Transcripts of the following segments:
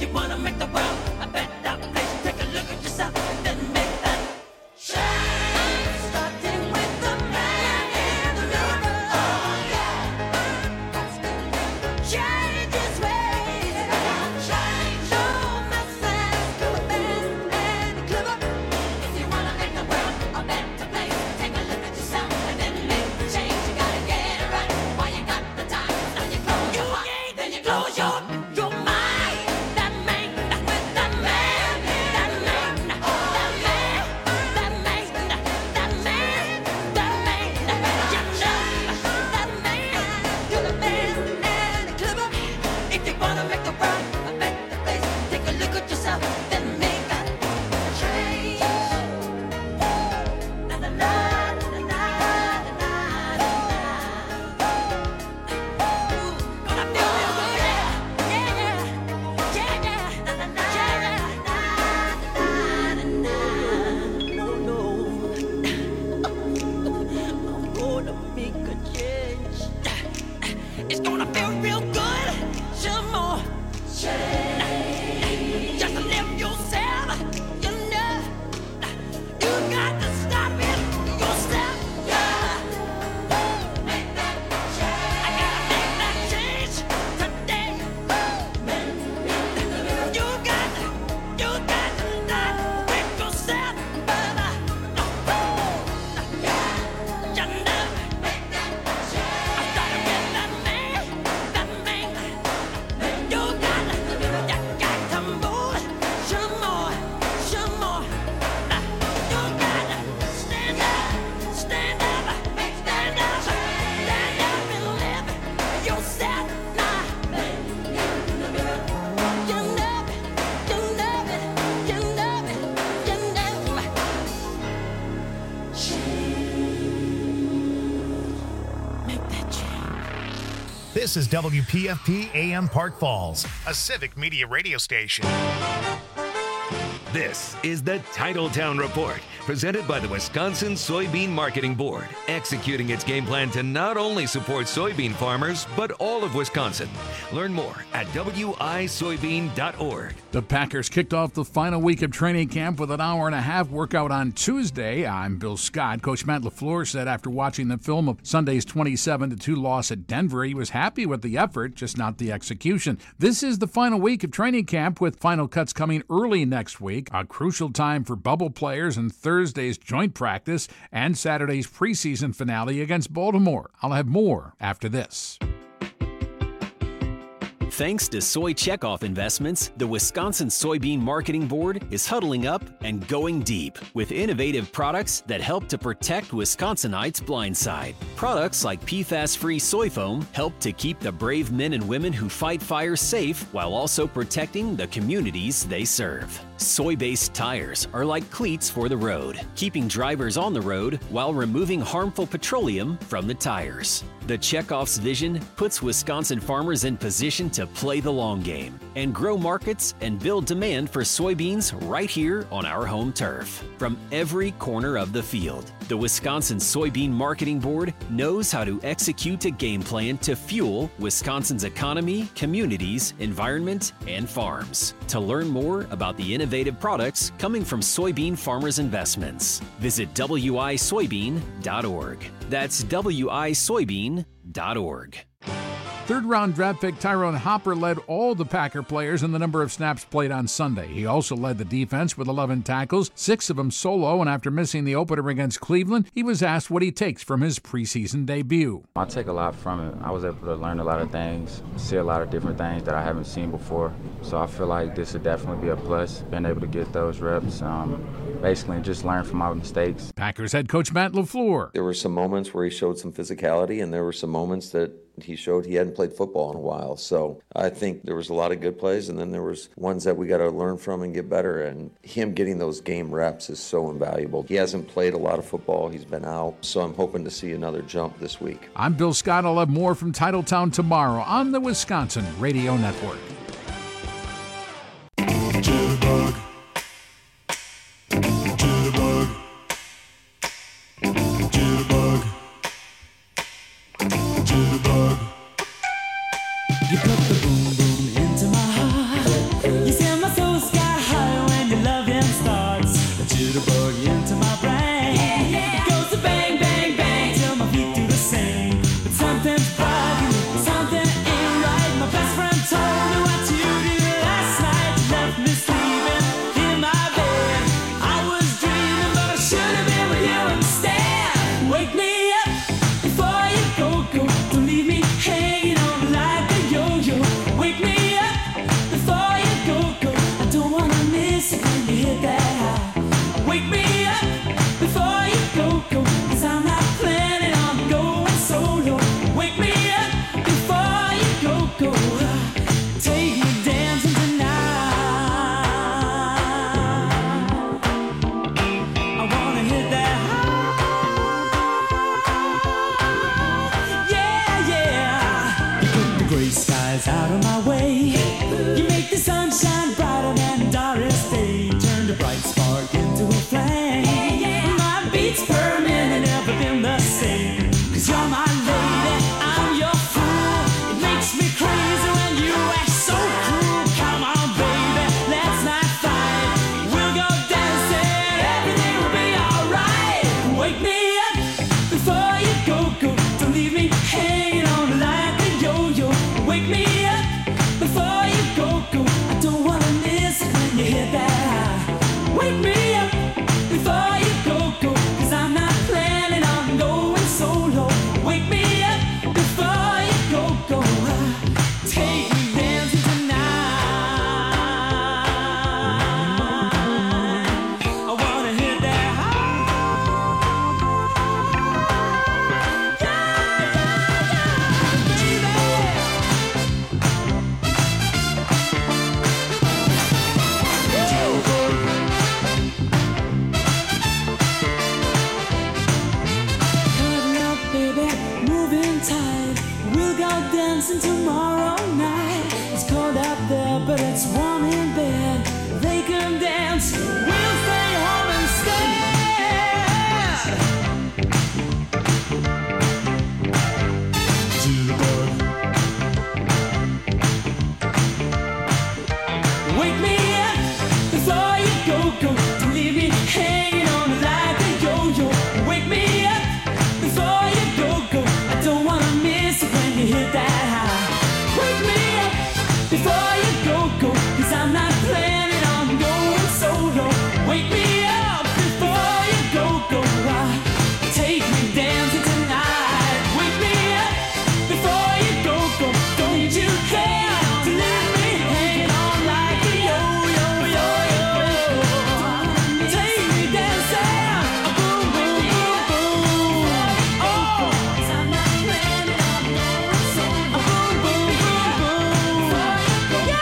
you wanna make the world a better place, take a look at yourself and then make that change. Starting with the man in the mirror. Oh yeah. Change his ways. Change. No message to a man and clever. If you wanna make the world a better place, take a look at yourself and then make the change. You gotta get it right while you got the time. Now you close your heart, then you close your mind. That man, with that man, that man, that man, that man, that man, that man. You know that man, you're the man and clever. If you wanna make the world a better place, take a look at yourself, then make that change. Na na na na na na na. Gonna feel real good, yeah, yeah, yeah, yeah. Na na na na na na. No, no. I'm gonna make a change. It's gonna feel real good. Some more change. Just live yourself. You know, you got to stop it yourself. Yeah. Make that change. I gotta make that change today. You got to start with yourself, brother. Yeah. You know, make that change. I started with that man. You got to move some more. You got to stand up, stand up and live yourself now. You know it. Make that change. This is WPFP AM Park Falls, a civic media radio station. This is the Titletown Report, presented by the Wisconsin Soybean Marketing Board, executing its game plan to not only support soybean farmers, but all of Wisconsin. Learn more at wisoybean.org. The Packers kicked off the final week of training camp with an hour-and-a-half workout on Tuesday. I'm Bill Scott. Coach Matt LaFleur said after watching the film of Sunday's 27-2 loss at Denver, he was happy with the effort, just not the execution. This is the final week of training camp, with final cuts coming early next week, a crucial time for bubble players and Thursday's joint practice and Saturday's preseason finale against Baltimore. I'll have more after this. Thanks to Soy Checkoff Investments, the Wisconsin Soybean Marketing Board is huddling up and going deep with innovative products that help to protect Wisconsinites' blind side. Products like PFAS-free soy foam help to keep the brave men and women who fight fires safe while also protecting the communities they serve. Soy-based tires are like cleats for the road, keeping drivers on the road while removing harmful petroleum from the tires. The Checkoff's vision puts Wisconsin farmers in position to play the long game and grow markets and build demand for soybeans right here on our home turf. From every corner of the field, the Wisconsin Soybean Marketing Board knows how to execute a game plan to fuel Wisconsin's economy, communities, environment, and farms. To learn more about the innovative products coming from soybean farmers' investments, visit wisoybean.org. That's wisoybean.org. Third-round draft pick Tyrone Hopper led all the Packer players in the number of snaps played on Sunday. He also led the defense with 11 tackles, 6 of them solo, and after missing the opener against Cleveland, he was asked what he takes from his preseason debut. I take a lot from it. I was able to learn a lot of things, see a lot of different things that I haven't seen before. So I feel like this would definitely be a plus, being able to get those reps, basically just learn from my mistakes. Packers head coach Matt LaFleur. There were some moments where he showed some physicality, and there were some moments that he showed he hadn't played football in a while. So I think there was a lot of good plays, and then there was ones that we got to learn from and get better. And him getting those game reps is so invaluable. He hasn't played a lot of football. He's been out. So I'm hoping to see another jump this week. I'm Bill Scott. I'll have more from Titletown tomorrow on the Wisconsin Radio Network. Jitterbug. Jitterbug. Jitterbug. Jitterbug. You put the boom boom into my heart. You say my way. You make the sunshine brighter than Doris Day. Turn the bright spark into a flame. My beats per minute never been the same. 'Cause you're my lady, I'm your fool. It makes me crazy when you act so cruel. Come on, baby, let's not fight. We'll go dancing, everything will be alright. Wake me up before you go. Don't leave me hanging on like a yo-yo. Wake me up before you go. I don't wanna miss it when you hit that high. Wake me up before you go. 'Cause I'm not planning on going solo. Wake me up before you go. Take me dancing tonight. I wanna hit that high. Cuddle up, baby, moving tight. We'll go dancing tomorrow night. It's cold out there, but it's warm in bed. They can dance, we'll stay home instead. Jitterbug, Wake me up before you go. Don't leave me hanging on like a yo-yo. Wake me up before you go. I don't wanna miss it when you hit that high. Wake me up before you go. 'Cause I'm not planning on going solo. Wake me up before you go. Take me dancing tonight. Wake me up before you go. Don't you care to leave me hanging on like a yo-yo. Take me dancing, boom, boom, boom, boom. Oh, 'cause I'm not planning on going solo. Boom, boom, boom, boom.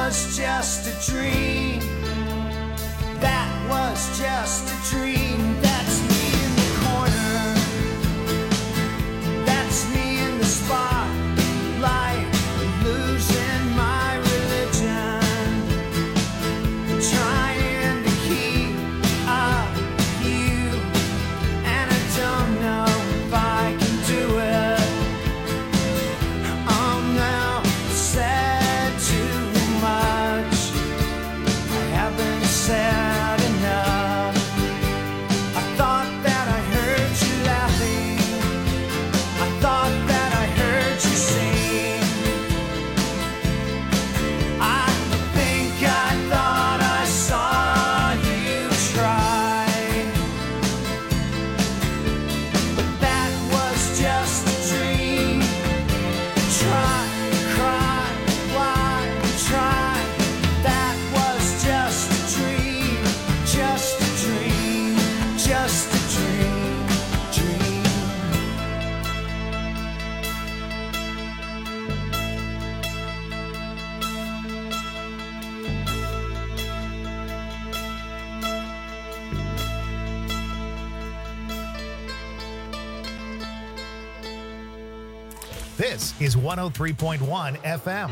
was just a dream. That was just a dream. That's me in the corner. That's me in the spotlight, losing my religion, trying to keep up with you, and I don't know if I can do it. I'm now said too much. I haven't said enough. I thought that I heard you laughing. I thought that I heard you sing. I think I thought I saw you try. But that was just a dream. Try, cry, why, try. That was just a dream. Just a dream. Just a dream. Dream. This is 103.1 FM.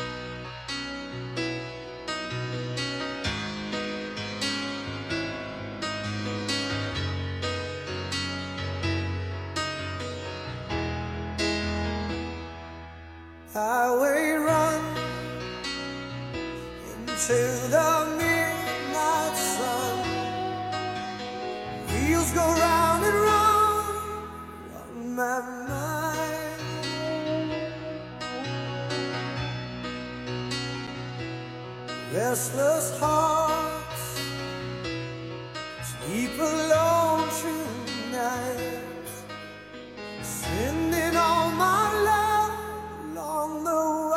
Highway run into the midnight sun. Wheels go round and round on my mind. Restless hearts sleep alone through nights, sending all my love along the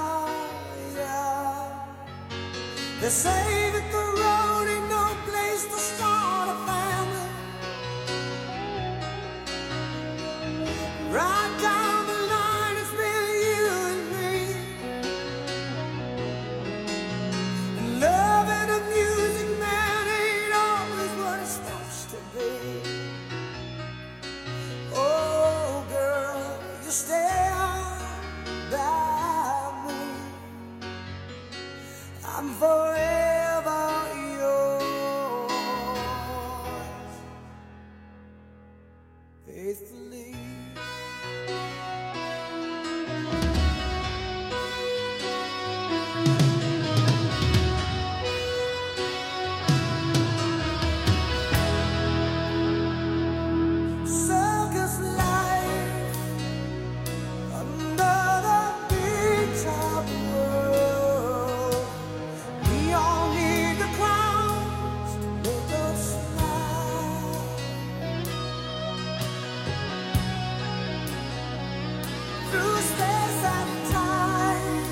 wire. They say that the road ain't no place to start a family. Right down the line, it's been you and me. And love and a music man ain't always what it's supposed to be. Oh, girl, you stand by me. I'm forever yours, faithfully. Circus life under the big top world. We all need the clowns to make us smile. Through space and time,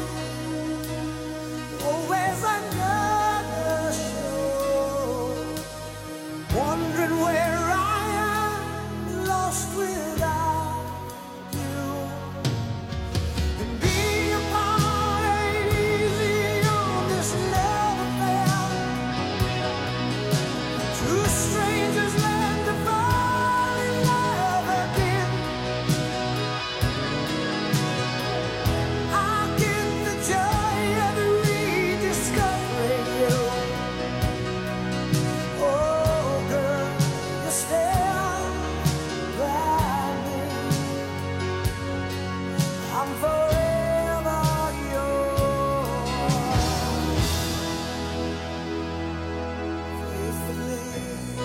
always another show. Wondering where I am, lost without you. And being apart ain't easy on this love affair. Two strangers learn to fall in love again. I get the joy of rediscovering you. Oh, girl, you stand by me. I'm forever yours, faithfully.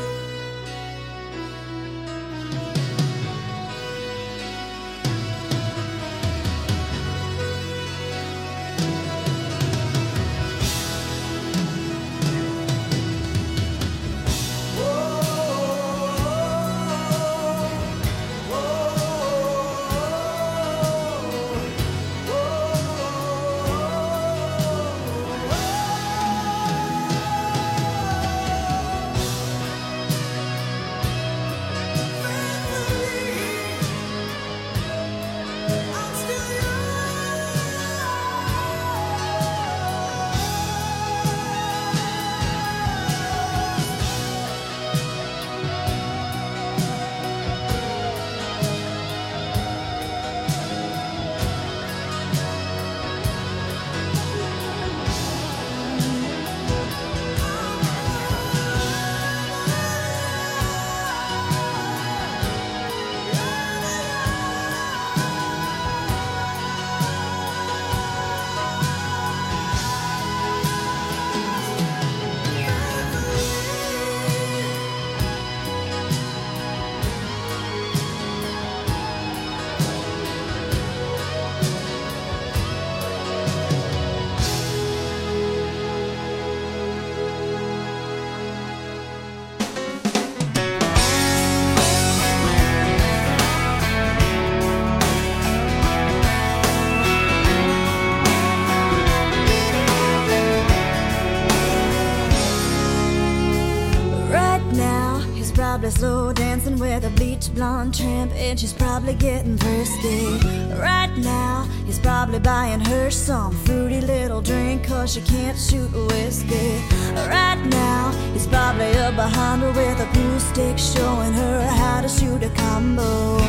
blonde tramp, and she's probably getting frisky. Right now, he's probably buying her some fruity little drink, 'cause she can't shoot whiskey. Right now, he's probably up behind her with a pool stick, showing her how to shoot a combo.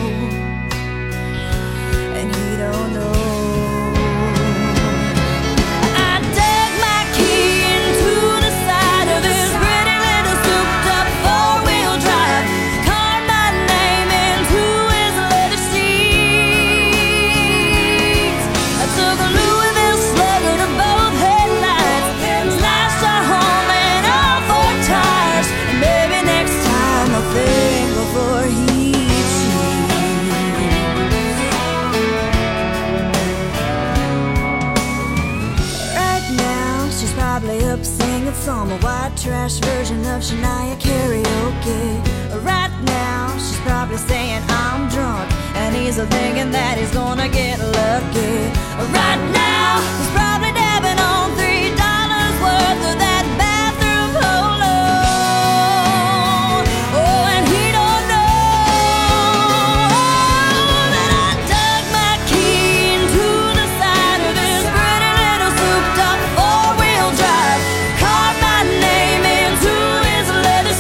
And he don't know. I dug my key into the side of his pretty little souped-up four-wheel drive, carved my name into his leather seats. I took a Louisville Slugger to both headlights, slashed our home and all four tires. And maybe next time I'll think before he up singing some white trash version of Shania karaoke. Right now, she's probably saying I'm drunk, and he's thinking that he's gonna get lucky. Right now, he's probably dabbing on $3 worth of that bathroom polo. Oh, and he don't know that I dug my key into the side of his pretty little souped-up four-wheel drive, carved my name into his leather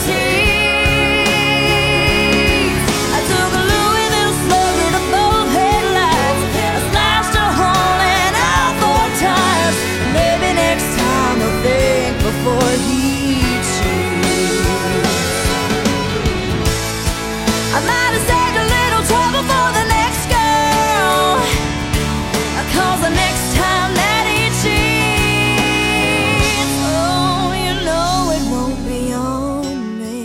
seats. I took a Louisville Slugger to both headlights, I slashed a hole in all four tires. Maybe next time I'll think before he cheats. I might have saved a little trouble for the next girl, 'cause the next time that he cheats, oh, you know it won't be on me.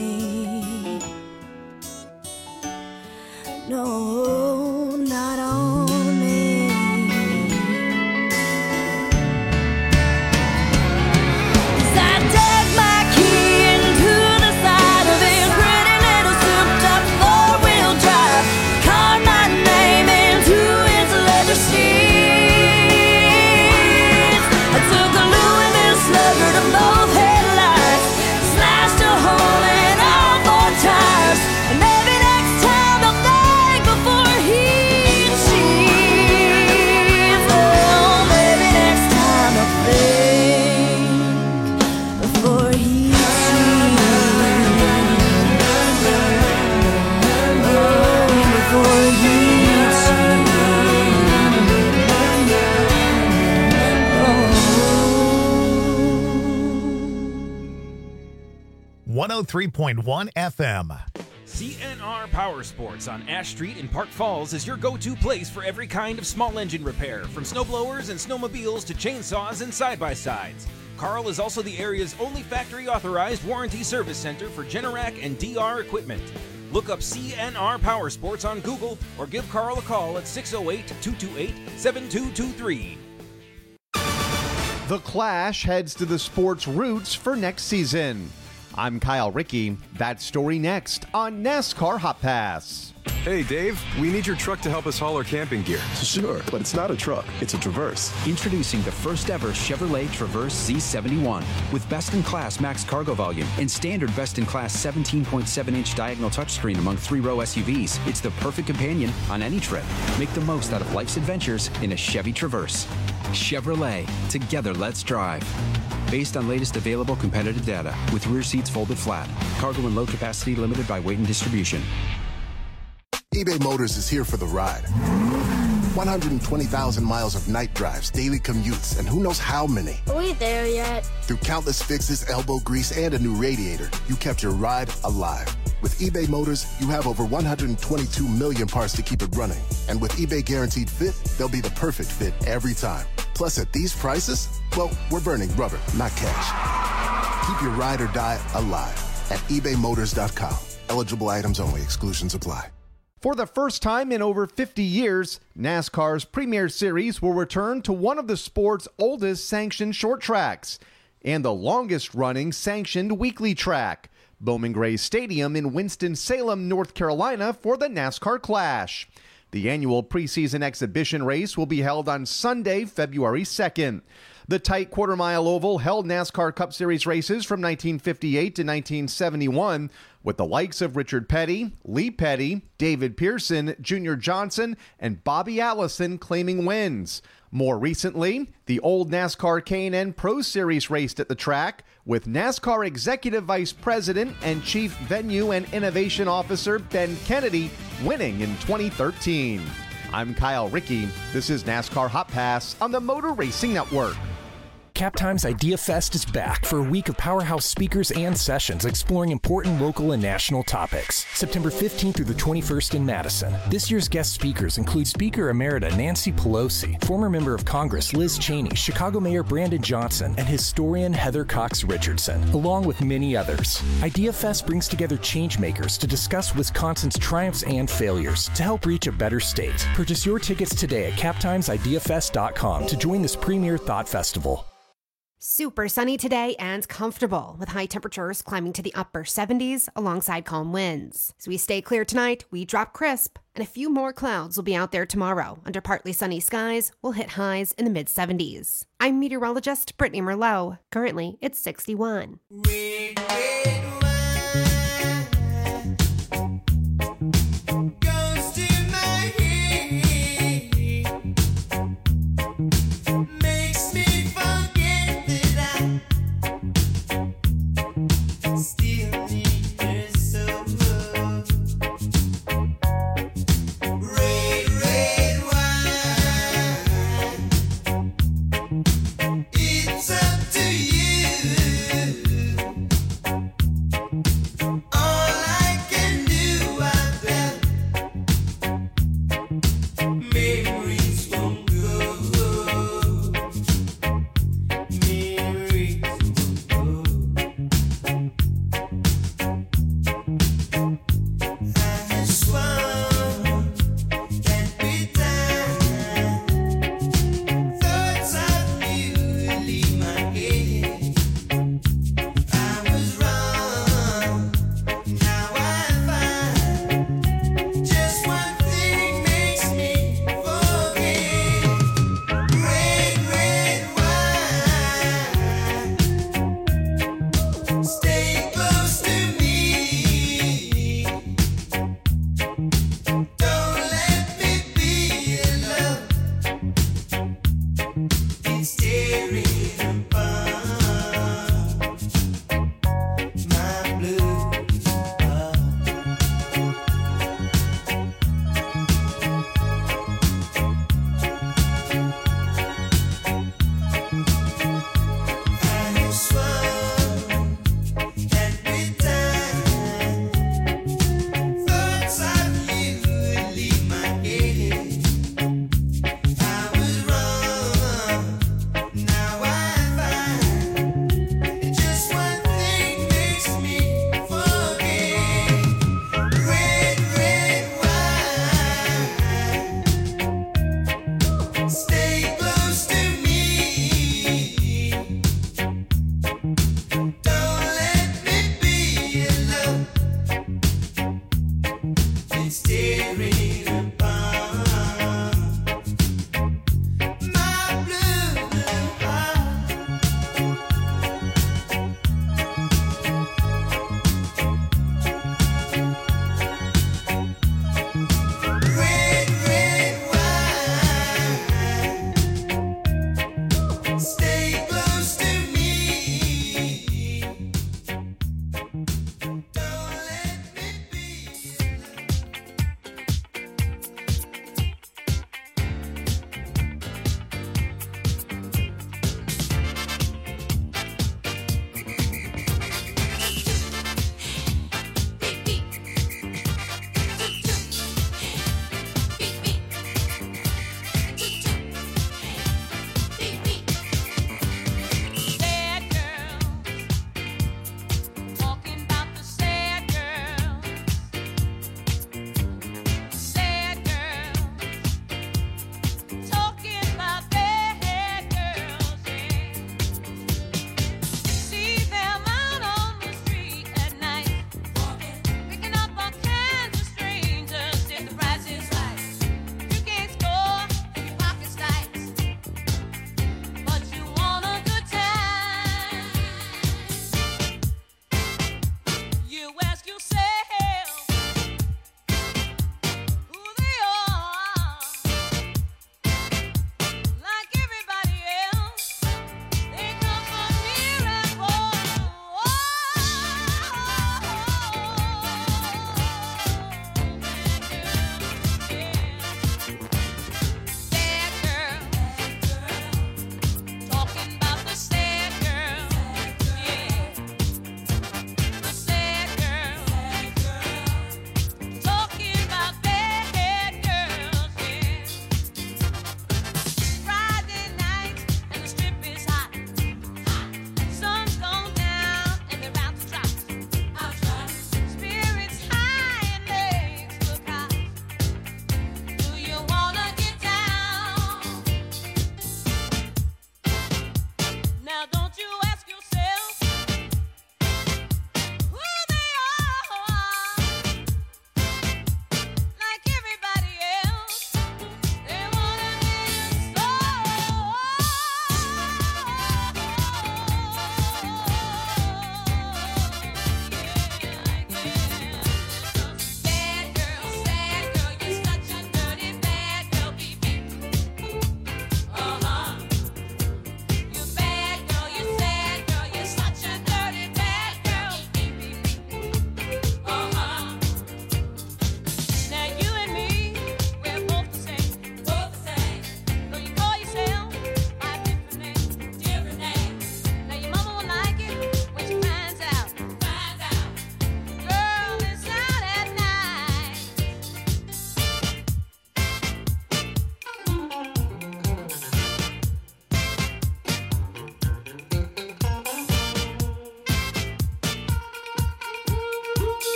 No, not on me. 'Cause I dug my key into the side of his pretty little souped-up four-wheel drive, carved my name into his leather seats. I took a Louisville Slugger to both headlights, slashed a hole in all four tires. And maybe next time I'll think before he cheats. Oh, maybe next time I'll think before he before he 103.1 FM. CNR Power Sports on Ash Street in Park Falls is your go-to place for every kind of small engine repair, from snowblowers and snowmobiles to chainsaws and side-by-sides. Carl is also the area's only factory-authorized warranty service center for Generac and DR equipment. Look up CNR Power Sports on Google or give Carl a call at 608-228-7223. The Clash heads to the sports roots for next season. I'm Kyle Rickey. That story next on NASCAR Hot Pass. Hey, Dave, we need your truck to help us haul our camping gear. Sure, but it's not a truck, it's a Traverse. Introducing the first ever Chevrolet Traverse Z71 with best-in-class max cargo volume and standard best-in-class 17.7-inch diagonal touchscreen among three-row SUVs. It's the perfect companion on any trip. Make the most out of life's adventures in a Chevy Traverse. Chevrolet, together let's drive. Based on latest available competitive data, with rear seats folded flat. Cargo and load capacity limited by weight and distribution. eBay Motors is here for the ride. 120,000 miles of night drives, daily commutes, and who knows how many. Are we there yet? Through countless fixes, elbow grease, and a new radiator, you kept your ride alive. With eBay Motors, you have over 122 million parts to keep it running. And with eBay Guaranteed Fit, they'll be the perfect fit every time. Plus, at these prices, well, we're burning rubber, not cash. Keep your ride or die alive at ebaymotors.com. Eligible items only. Exclusions apply. For the first time in over 50 years, NASCAR's Premier Series will return to one of the sport's oldest sanctioned short tracks and the longest-running sanctioned weekly track, Bowman Gray Stadium in Winston-Salem, North Carolina, for the NASCAR Clash. The annual preseason exhibition race will be held on Sunday, February 2nd. The tight quarter-mile oval held NASCAR Cup Series races from 1958 to 1971, with the likes of Richard Petty, Lee Petty, David Pearson, Junior Johnson, and Bobby Allison claiming wins. More recently, the old NASCAR K&N Pro Series raced at the track, with NASCAR Executive Vice President and Chief Venue and Innovation Officer Ben Kennedy winning in 2013. I'm Kyle Rickey. This is NASCAR Hot Pass on the Motor Racing Network. Cap Times Idea Fest is back for a week of powerhouse speakers and sessions exploring important local and national topics. September 15th through the 21st in Madison. This year's guest speakers include Speaker Emerita Nancy Pelosi, former member of Congress Liz Cheney, Chicago Mayor Brandon Johnson, and historian Heather Cox Richardson, along with many others. Idea Fest brings together changemakers to discuss Wisconsin's triumphs and failures to help reach a better state. Purchase your tickets today at captimesideafest.com to join this premier thought festival. Super sunny today and comfortable, with high temperatures climbing to the upper 70s alongside calm winds. As we stay clear tonight, we drop crisp, and a few more clouds will be out there tomorrow. Under partly sunny skies, we'll hit highs in the mid-70s. I'm meteorologist Brittany Merlot. Currently, it's 61.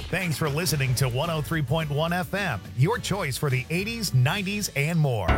Thanks for listening to 103.1 FM, your choice for the 80s, 90s, and more.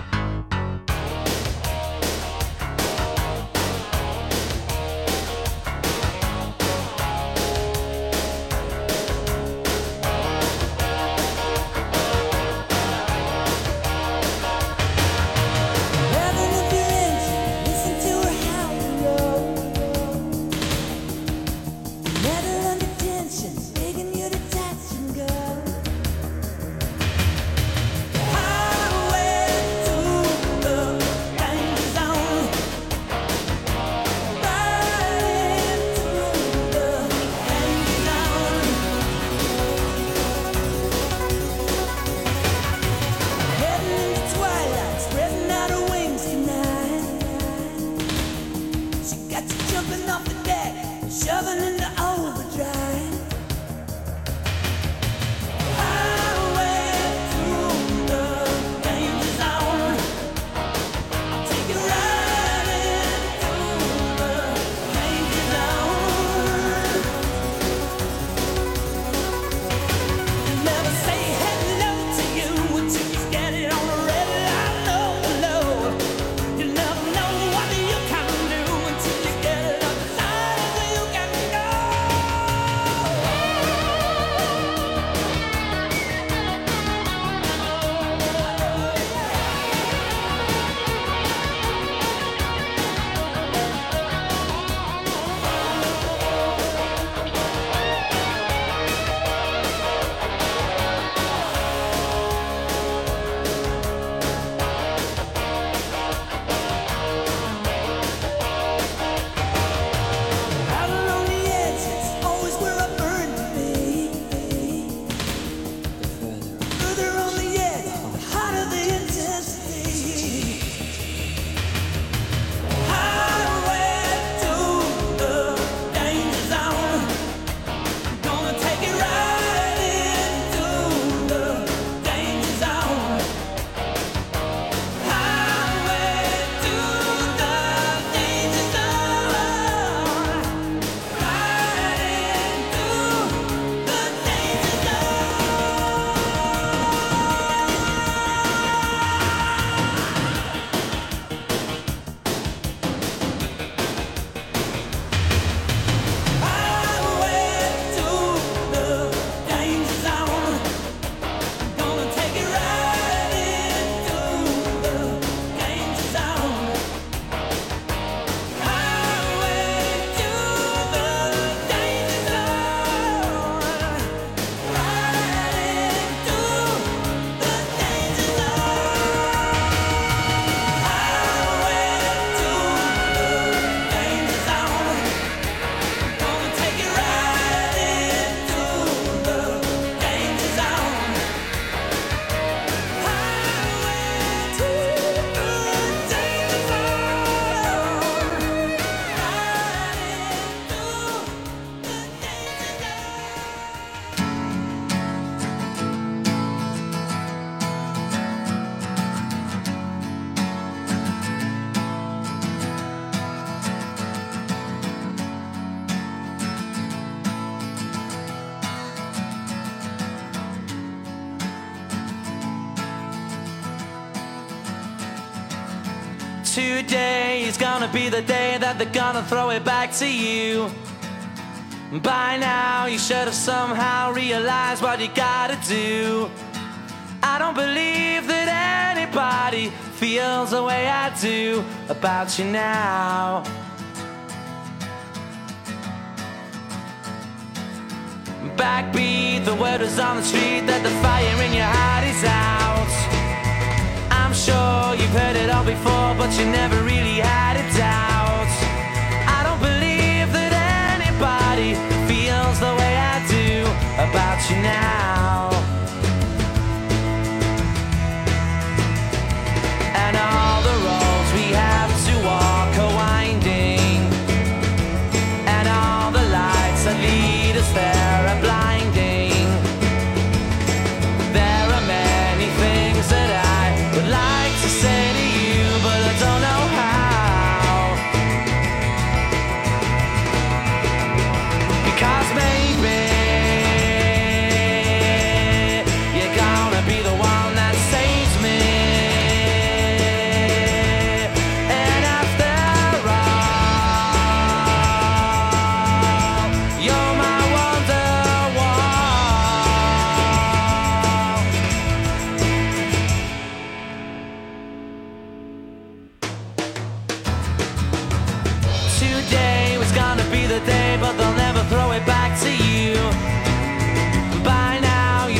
Today is gonna be the day that they're gonna throw it back to you. By now you should have somehow realized what you gotta do. I don't believe that anybody feels the way I do about you now. Backbeat, the word is on the street that the fire in your heart is out. I'm sure you've heard it all before, but you never really had a doubt. I don't believe that anybody feels the way I do about you now. And all the roads we have to walk are winding, and all the lights that lead us there are blinding. There are many things that I would like to say to you, but I don't know how.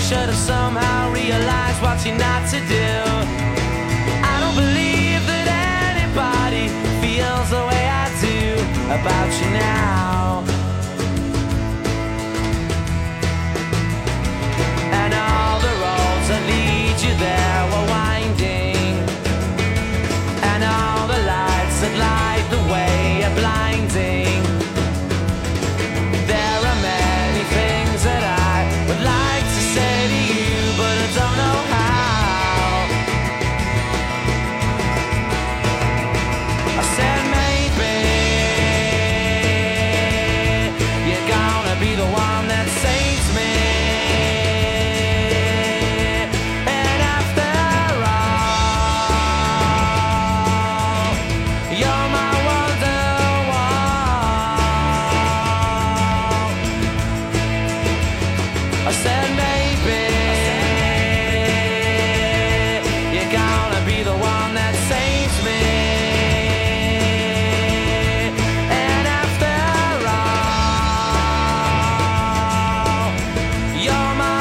should have somehow realized what you're not to do. I don't believe that anybody feels the way I do about you now. And all the roads that lead you there were winding, and all the lights that light the way are blinding. There are many things that I would like to say to you, but I don't know how. I said maybe you're gonna be the one that saves me. And after all, you're my I said maybe you're gonna be the one that saves me. And after all, you're my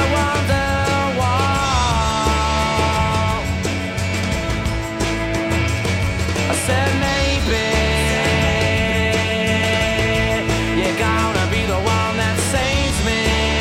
wonderwall. I said maybe you're gonna be the one that saves me.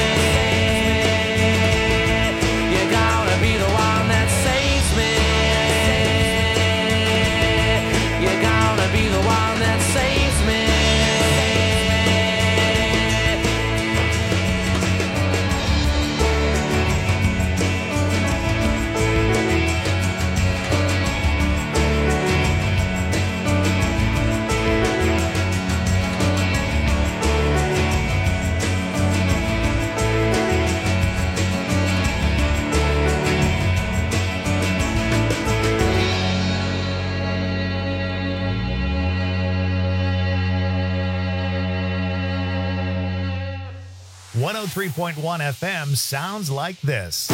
One 103.1 FM sounds like this.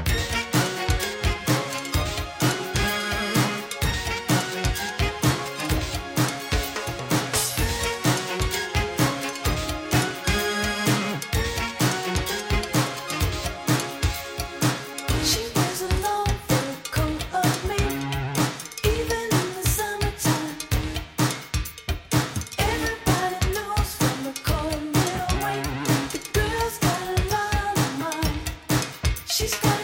She's got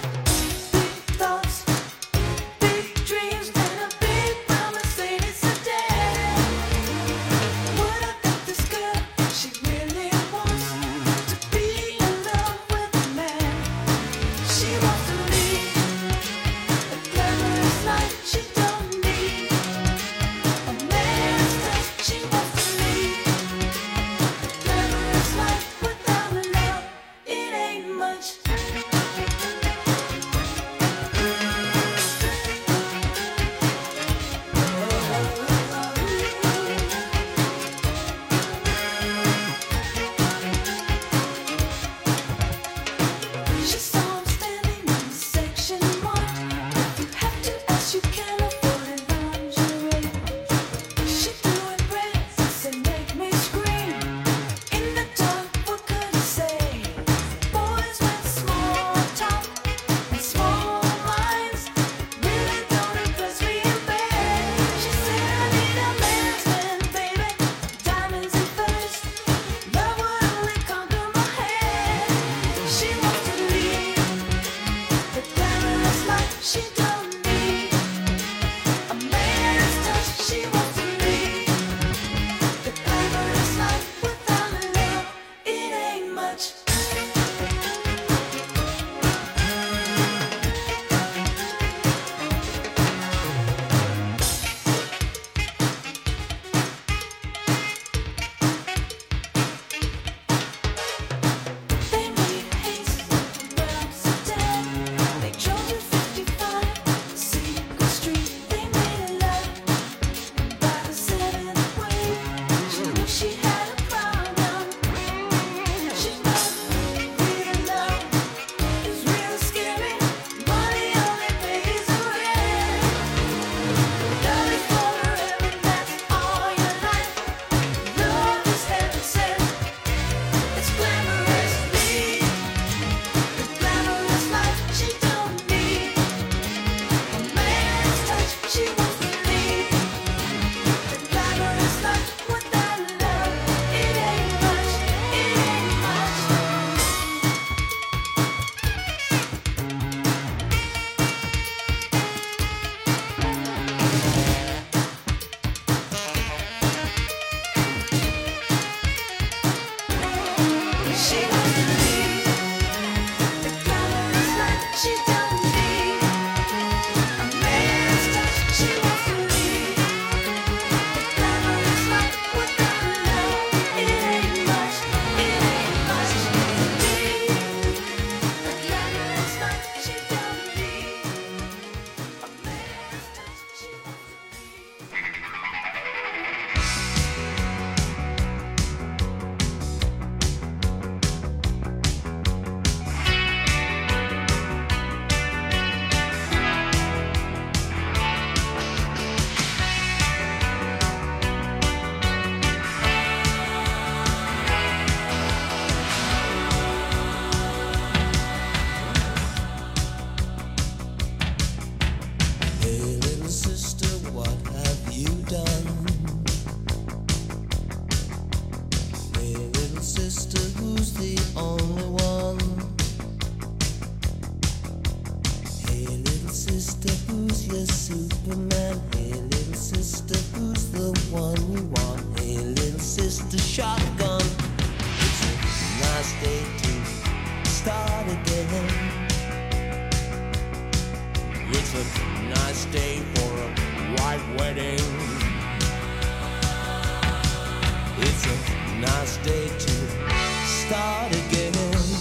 little sister, who's your Superman? Hey, little sister, who's the one you want? Hey, little sister, shotgun. It's a nice day to start again. It's a nice day for a white wedding. It's a nice day to start again.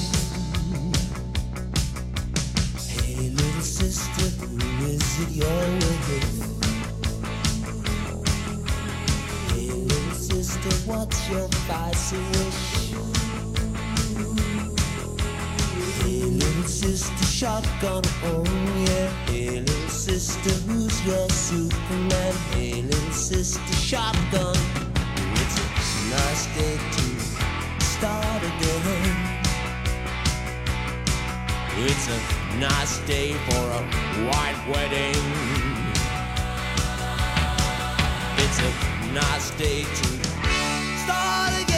Hey, little sister, who is it you're with? Hey, little sister, what's your spicy wish? Hey, little sister, shotgun, oh yeah. Hey, little sister, who's your Superman? Hey, little sister, shotgun. It's a nice day to start again. It's a nice day for a white wedding. It's a nice day to start again.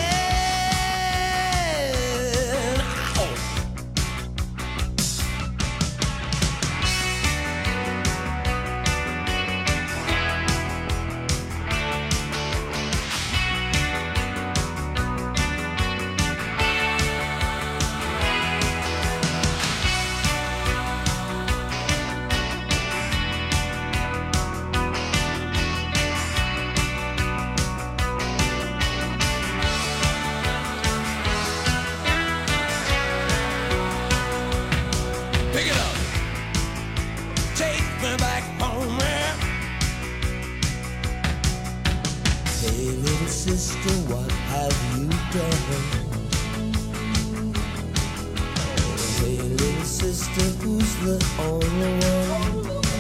Ow. Pick it up. Take me back home, man. Hey, little sister, what have you done? Hey, little sister, who's the only one?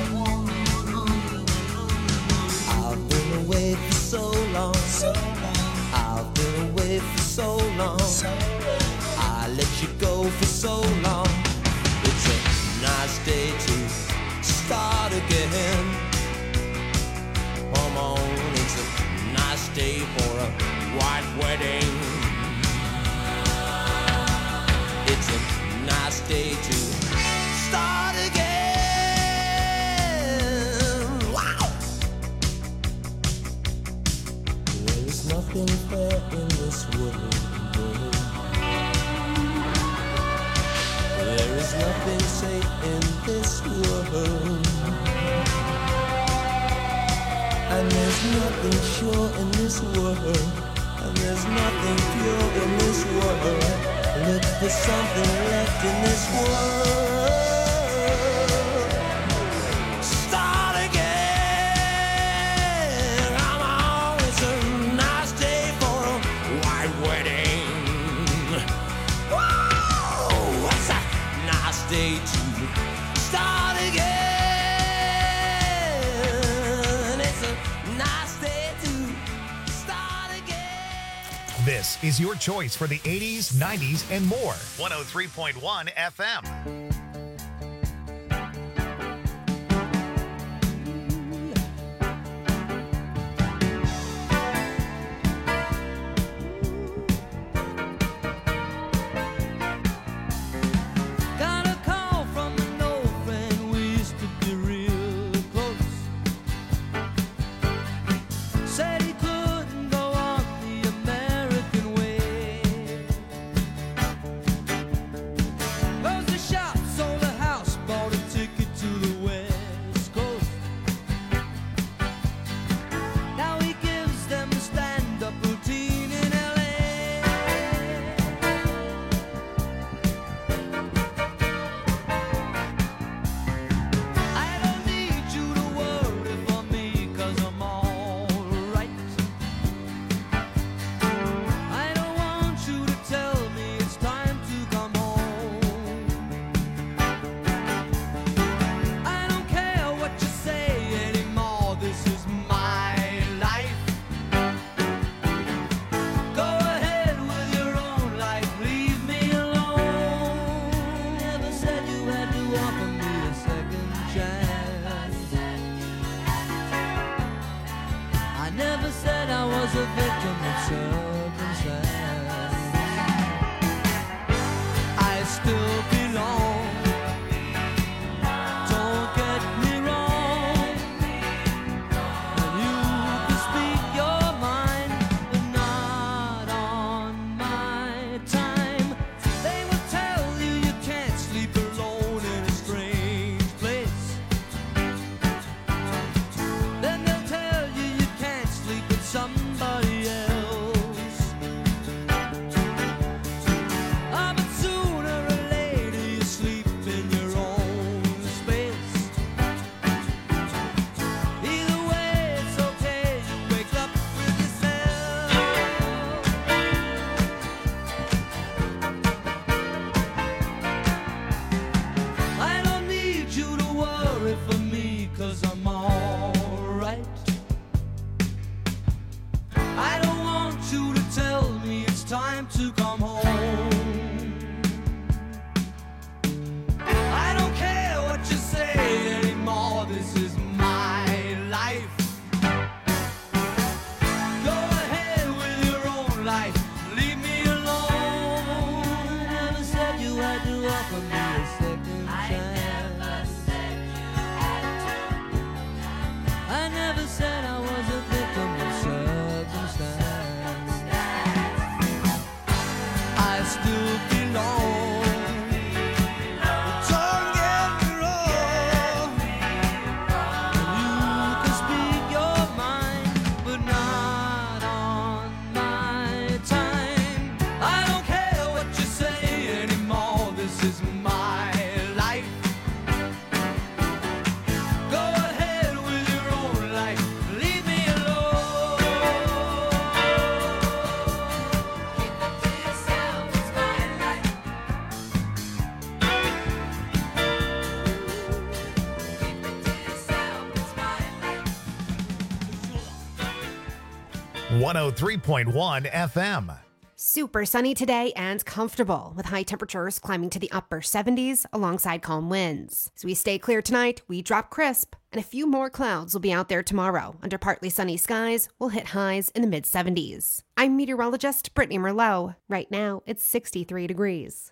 I've been away for so long. I've been away for so long. I let you go for so long. It's a nice day to start again. Come on, it's a nice day for a white wedding. It's a nice day to start again. Wow! There is nothing fair in this world. There is nothing safe in this world. And there's nothing sure in this world. And there's nothing pure in this world. Look for something left in this world. Start again. Come on, it's a nice day for a white wedding. Whoa, it's a nice day to start again. It's a nice day to start again. This is your choice for the 80s, 90s, and more. 103.1 FM. Got a call from an old friend, we used to be real close. Said he couldn't go on the American way. Goes to 103.1 FM. Super sunny today and comfortable, with high temperatures climbing to the upper 70s alongside calm winds. As we stay clear tonight, we drop crisp, and a few more clouds will be out there tomorrow. Under partly sunny skies, we'll hit highs in the mid-70s. I'm meteorologist Brittany Merlot. Right now, it's 63 degrees.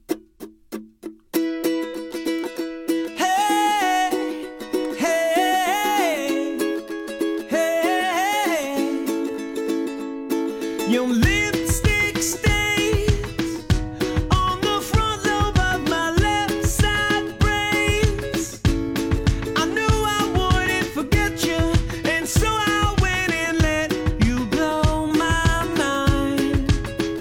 Your lipstick stains on the front lobe of my left side brains. I knew I wouldn't forget you, and so I went and let you blow my mind.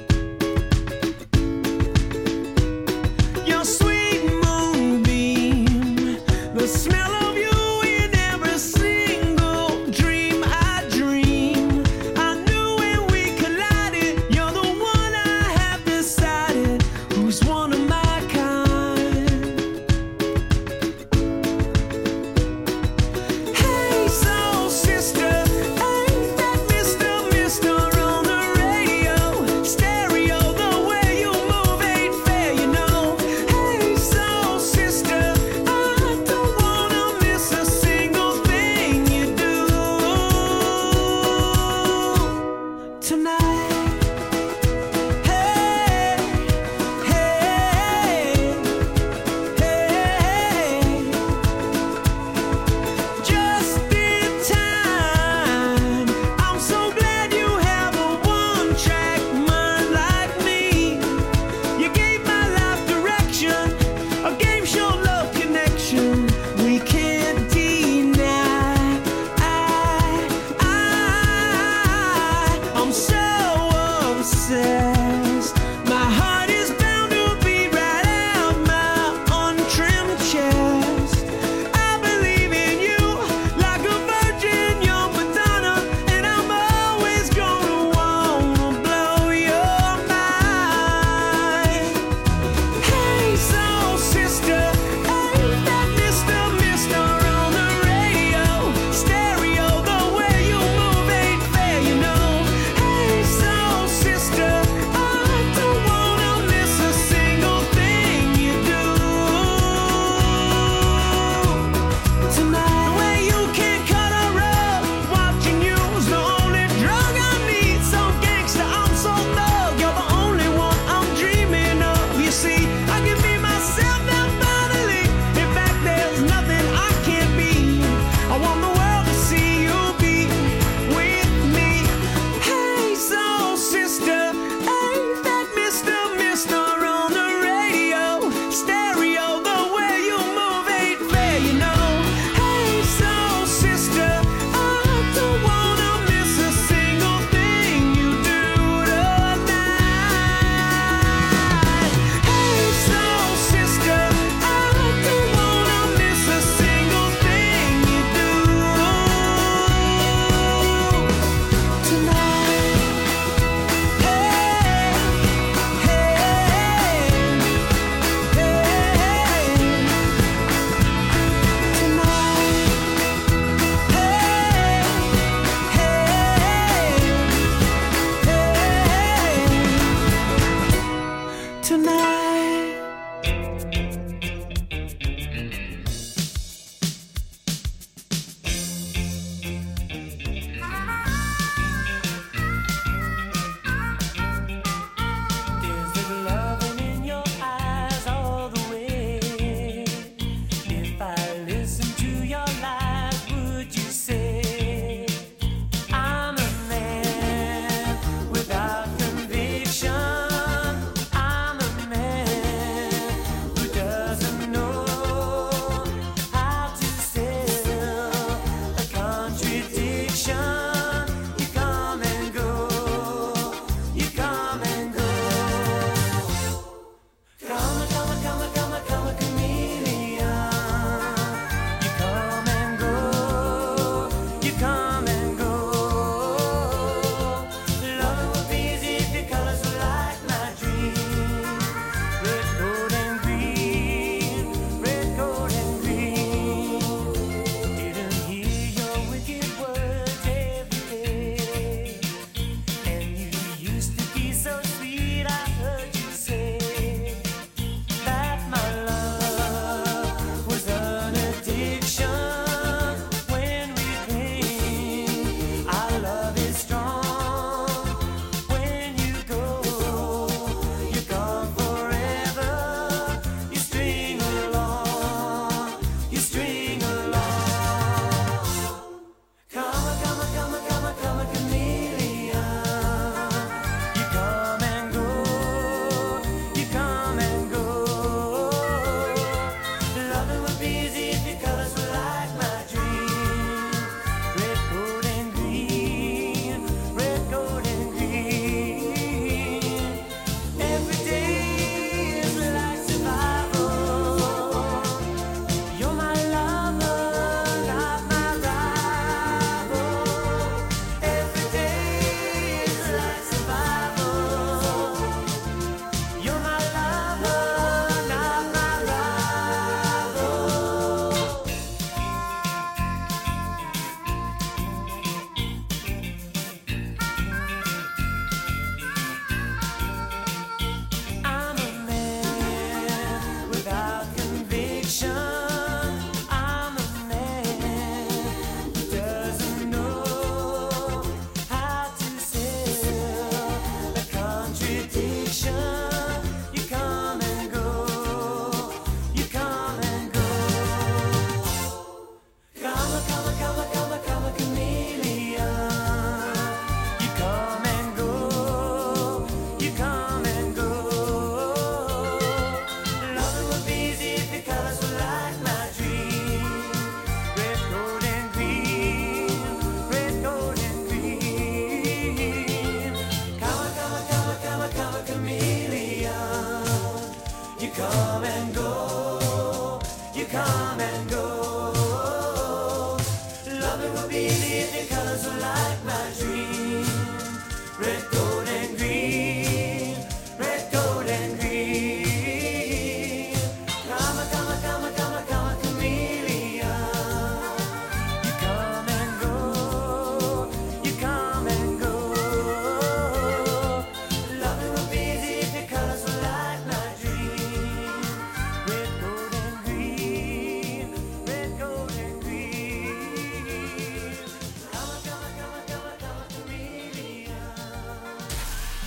Your sweet moonbeam, the smell of you in every single dream I dream. I knew when we collided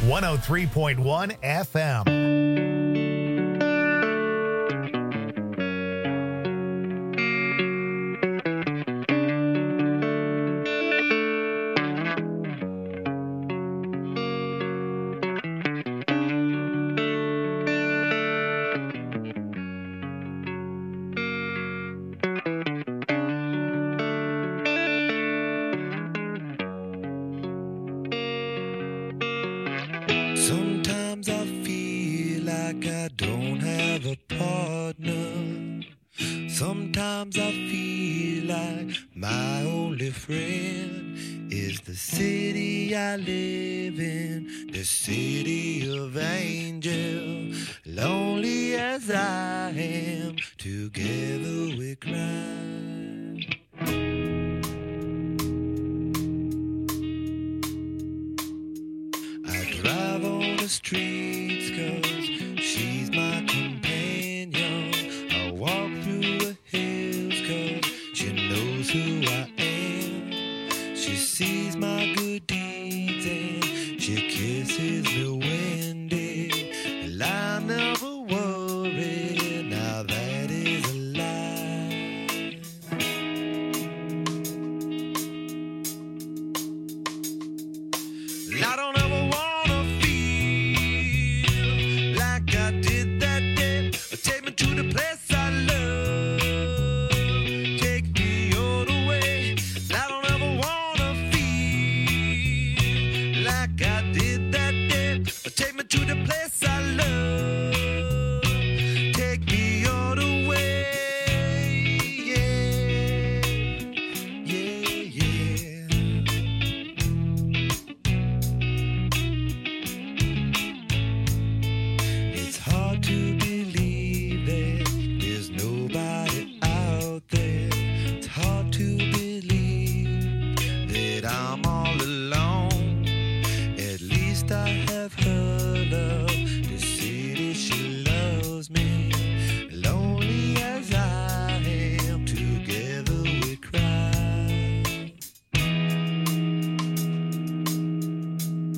103.1 FM. Sometimes I feel like I don't have a partner. Sometimes I feel like my only friend is the city I live in, the city of angels. Lonely as I am, together we cry. Drive on the streets 'cause she's my companion. I walk through the hills 'cause she knows who I